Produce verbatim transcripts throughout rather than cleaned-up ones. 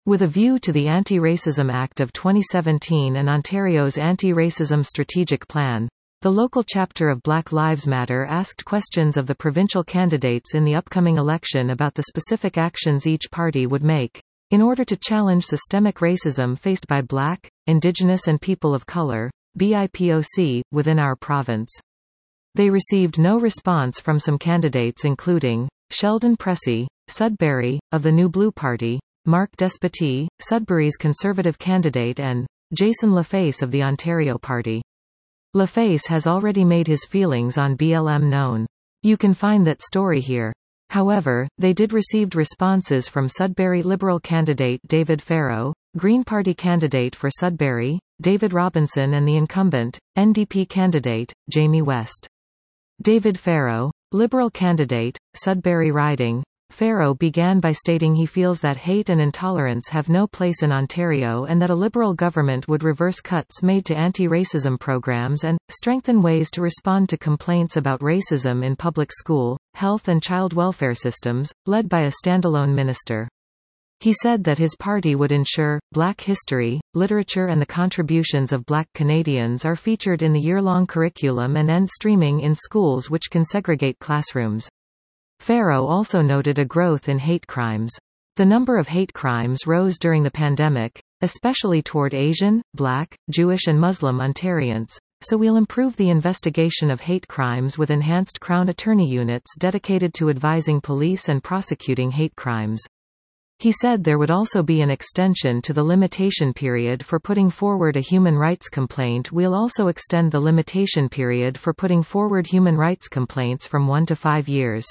With a view to the Anti-Racism Act of twenty seventeen and Ontario's Anti-Racism Strategic Plan, the local chapter of Black Lives Matter asked questions of the provincial candidates in the upcoming election about the specific actions each party would make in order to challenge systemic racism faced by Black, Indigenous and people of color, B I P O C, within our province. They received no response from some candidates including Sheldon Pressey, Sudbury, of the New Blue Party, Mark Despotie, Sudbury's Conservative candidate and Jason LaFace of the Ontario Party. LaFace has already made his feelings on B L M known. You can find that story here. However, they did receive responses from Sudbury Liberal candidate David Farrow, Green Party candidate for Sudbury, David Robinson and the incumbent, N D P candidate, Jamie West. David Farrow, Liberal candidate, Sudbury riding. Farrow began by stating he feels that hate and intolerance have no place in Ontario and that a Liberal government would reverse cuts made to anti-racism programs and strengthen ways to respond to complaints about racism in public school, health and child welfare systems, led by a standalone minister. He said that his party would ensure Black history, literature and the contributions of Black Canadians are featured in the year-long curriculum and end streaming in schools which can segregate classrooms. Farrow also noted a growth in hate crimes. The number of hate crimes rose during the pandemic, especially toward Asian, Black, Jewish and Muslim Ontarians, so we'll improve the investigation of hate crimes with enhanced Crown Attorney units dedicated to advising police and prosecuting hate crimes. He said there would also be an extension to the limitation period for putting forward a human rights complaint. We'll also extend the limitation period for putting forward human rights complaints from one to five years.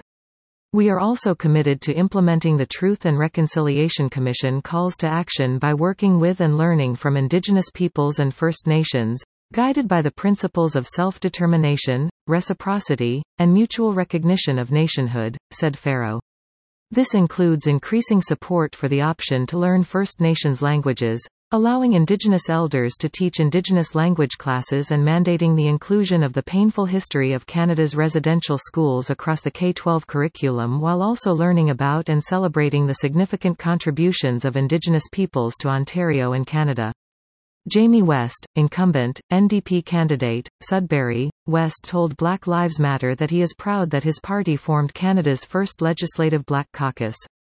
We are also committed to implementing the Truth and Reconciliation Commission calls to action by working with and learning from Indigenous peoples and First Nations, guided by the principles of self-determination, reciprocity, and mutual recognition of nationhood, said Farrow. This includes increasing support for the option to learn First Nations languages, allowing Indigenous elders to teach Indigenous language classes and mandating the inclusion of the painful history of Canada's residential schools across the K twelve curriculum while also learning about and celebrating the significant contributions of Indigenous peoples to Ontario and Canada. Jamie West, incumbent, N D P candidate, Sudbury, West told Black Lives Matter that he is proud that his party formed Canada's first legislative Black caucus.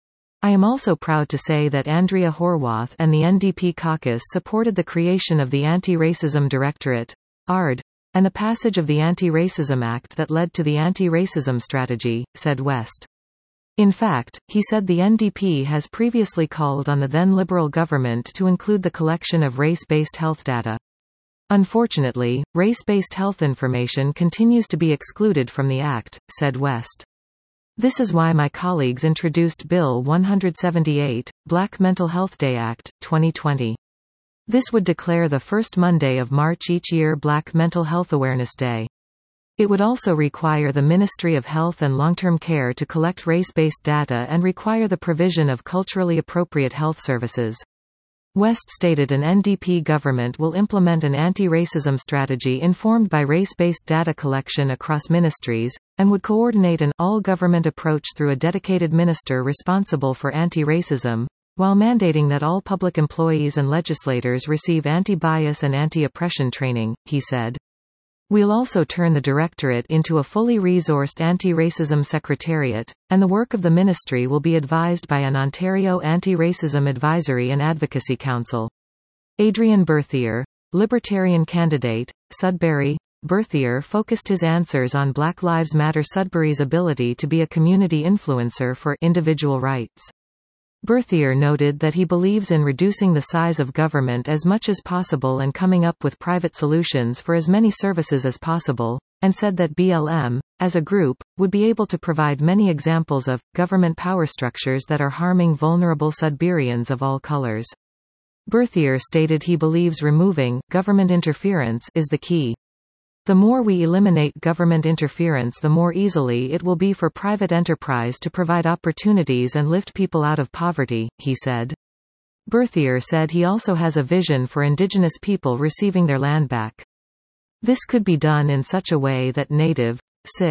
I am also proud to say that Andrea Horwath and the N D P caucus supported the creation of the Anti-Racism Directorate, A R D, and the passage of the Anti-Racism Act that led to the Anti-Racism Strategy, said West. In fact, he said the N D P has previously called on the then Liberal government to include the collection of race-based health data. Unfortunately, race-based health information continues to be excluded from the Act, said West. This is why my colleagues introduced Bill one seventy-eight, Black Mental Health Day Act, twenty twenty. This would declare the first Monday of March each year Black Mental Health Awareness Day. It would also require the Ministry of Health and Long-Term Care to collect race-based data and require the provision of culturally appropriate health services. West stated an N D P government will implement an anti-racism strategy informed by race-based data collection across ministries, and would coordinate an all-government approach through a dedicated minister responsible for anti-racism, while mandating that all public employees and legislators receive anti-bias and anti-oppression training, he said. We'll also turn the Directorate into a fully resourced anti-racism secretariat, and the work of the ministry will be advised by an Ontario Anti-Racism Advisory and Advocacy Council. Adrian Berthier, Libertarian candidate, Sudbury. Berthier focused his answers on Black Lives Matter Sudbury's ability to be a community influencer for individual rights. Berthier noted that he believes in reducing the size of government as much as possible and coming up with private solutions for as many services as possible, and said that B L M, as a group, would be able to provide many examples of government power structures that are harming vulnerable Sudburyans of all colors. Berthier stated he believes removing government interference is the key. The more we eliminate government interference, the more easily it will be for private enterprise to provide opportunities and lift people out of poverty, he said. Berthier said he also has a vision for Indigenous people receiving their land back. This could be done in such a way that Native, Sikh,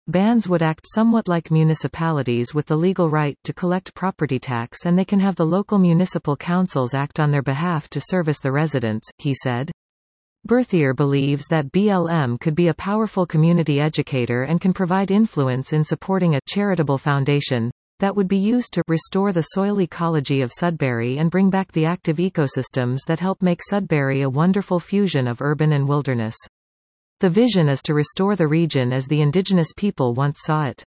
Bands would act somewhat like municipalities with the legal right to collect property tax, and they can have the local municipal councils act on their behalf to service the residents, he said. Berthier believes that B L M could be a powerful community educator and can provide influence in supporting a charitable foundation that would be used to restore the soil ecology of Sudbury and bring back the active ecosystems that help make Sudbury a wonderful fusion of urban and wilderness. The vision is to restore the region as the indigenous people once saw it.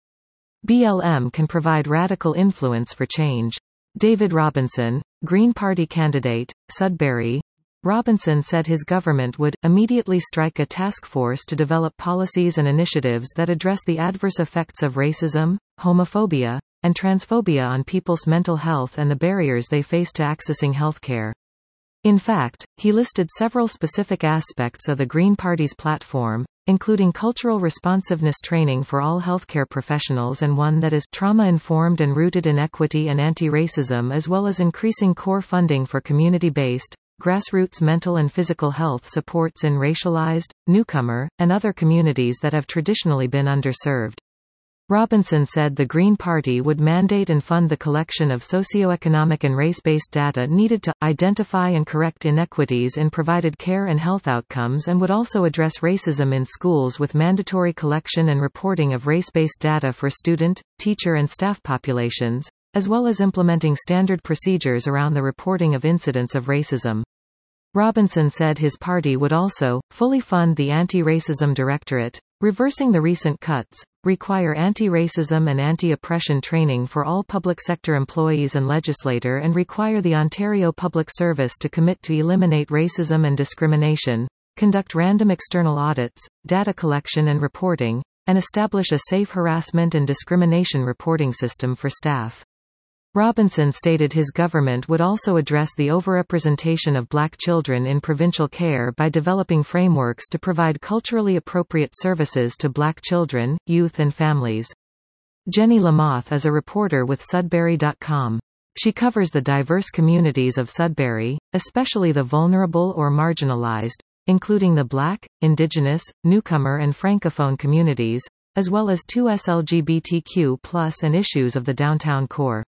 B L M can provide radical influence for change. David Robinson, Green Party candidate, Sudbury. Robinson said his government would immediately strike a task force to develop policies and initiatives that address the adverse effects of racism, homophobia, and transphobia on people's mental health and the barriers they face to accessing healthcare. In fact, he listed several specific aspects of the Green Party's platform, including cultural responsiveness training for all healthcare professionals and one that is trauma-informed and rooted in equity and anti-racism, as well as increasing core funding for community-based, grassroots mental and physical health supports in racialized, newcomer, and other communities that have traditionally been underserved. Robinson said the Green Party would mandate and fund the collection of socioeconomic and race-based data needed to identify and correct inequities in provided care and health outcomes, and would also address racism in schools with mandatory collection and reporting of race-based data for student, teacher and staff populations, as well as implementing standard procedures around the reporting of incidents of racism. Robinson said his party would also fully fund the Anti-Racism Directorate, reversing the recent cuts, require anti-racism and anti-oppression training for all public sector employees and legislator, and require the Ontario Public Service to commit to eliminate racism and discrimination, conduct random external audits, data collection and reporting, and establish a safe harassment and discrimination reporting system for staff. Robinson stated his government would also address the overrepresentation of black children in provincial care by developing frameworks to provide culturally appropriate services to black children, youth and families. Jenny Lamoth is a reporter with Sudbury dot com. She covers the diverse communities of Sudbury, especially the vulnerable or marginalized, including the Black, Indigenous, newcomer and Francophone communities, as well as two S L G B T Q plus and issues of the downtown core.